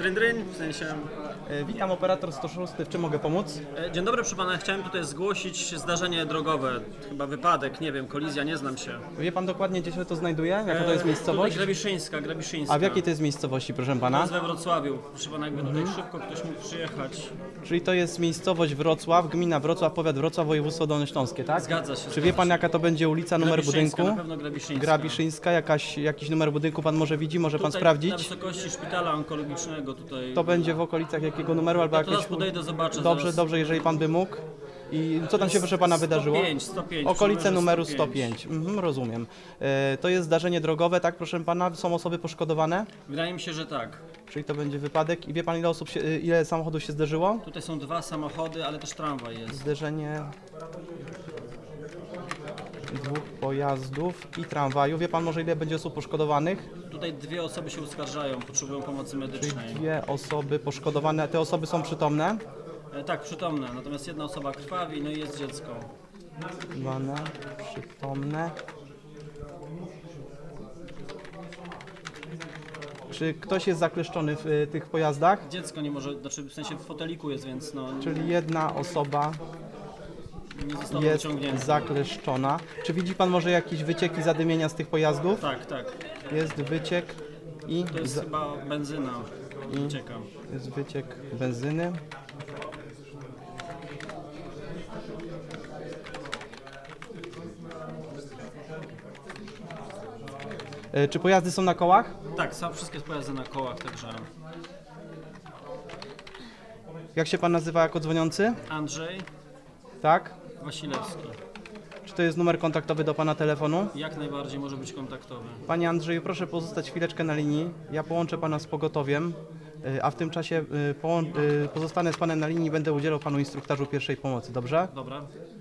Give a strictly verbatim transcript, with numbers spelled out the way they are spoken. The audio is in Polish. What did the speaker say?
Dryn, dryn, w sensie... E, Witam, operator sto sześć, w czym mogę pomóc? E, Dzień dobry, proszę pana, chciałem tutaj zgłosić zdarzenie drogowe, chyba wypadek, nie wiem, kolizja, nie znam się. Wie pan dokładnie, gdzie się to znajduje? Jaka to jest E, miejscowość? Tutaj Grabiszyńska, Grabiszyńska. A w jakiej to jest miejscowości, proszę To pana? jest we Wrocławiu, proszę pana, jakby tutaj szybko ktoś mógł przyjechać. Czyli to jest miejscowość Wrocław, gmina Wrocław, powiat Wrocław, województwo dolnośląskie, tak? Zgadza się. Czy wie pan, jaka to będzie ulica, numer Grabiszyńska, budynku? na pewno Grabiszyńska. Grabiszyńska, jakaś, jakiś numer budynku pan może widzi, może pan Tutaj, sprawdzić? na wysokości szpitala onkologicznego tutaj. To będzie w okolicach jakiego numeru albo Ja to jakieś... zaraz podejdę, zobaczę. Dobrze, zaraz. dobrze, jeżeli pan by mógł. I co tam się, proszę pana, wydarzyło? sto pięć, sto pięć. Okolice przy numerze numeru sto pięć. Mhm, rozumiem. E, to jest zdarzenie drogowe, tak, proszę pana? Są osoby poszkodowane? Wydaje mi się, że tak. Czyli to będzie wypadek. I wie pan, ile osób się, ile samochodów się zderzyło? Tutaj są dwa samochody, ale też tramwaj jest. Zderzenie dwóch pojazdów i tramwaju. Wie pan może, ile będzie osób poszkodowanych? Tutaj dwie osoby się uskarżają, potrzebują pomocy medycznej. Dwie osoby poszkodowane. Te osoby są przytomne? E, tak, przytomne, natomiast jedna osoba krwawi, no i jest dziecko. Poszkodowane, przytomne. Czy ktoś jest zakleszczony w y, tych pojazdach? Dziecko nie może, znaczy w sensie w foteliku jest, więc no Czyli jedna osoba nie zostało jest wyciągnięte. zakleszczona. Czy widzi pan może jakieś wycieki zadymienia z tych pojazdów? Tak, tak. Jest wyciek i To jest za- chyba benzyna. Ucieka. jest wyciek benzyny. E, Czy pojazdy są na kołach? Tak, są wszystkie pojazdy na kołach, także Jak się pan nazywa jako dzwoniący? Andrzej Tak? Wasilewski. Czy to jest numer kontaktowy do pana telefonu? Jak najbardziej może być kontaktowy. Panie Andrzeju, proszę pozostać chwileczkę na linii. Ja połączę pana z pogotowiem, y, a w tym czasie y, połą- y, pozostanę z panem na linii i będę udzielał panu instruktażu pierwszej pomocy, dobrze? Dobra.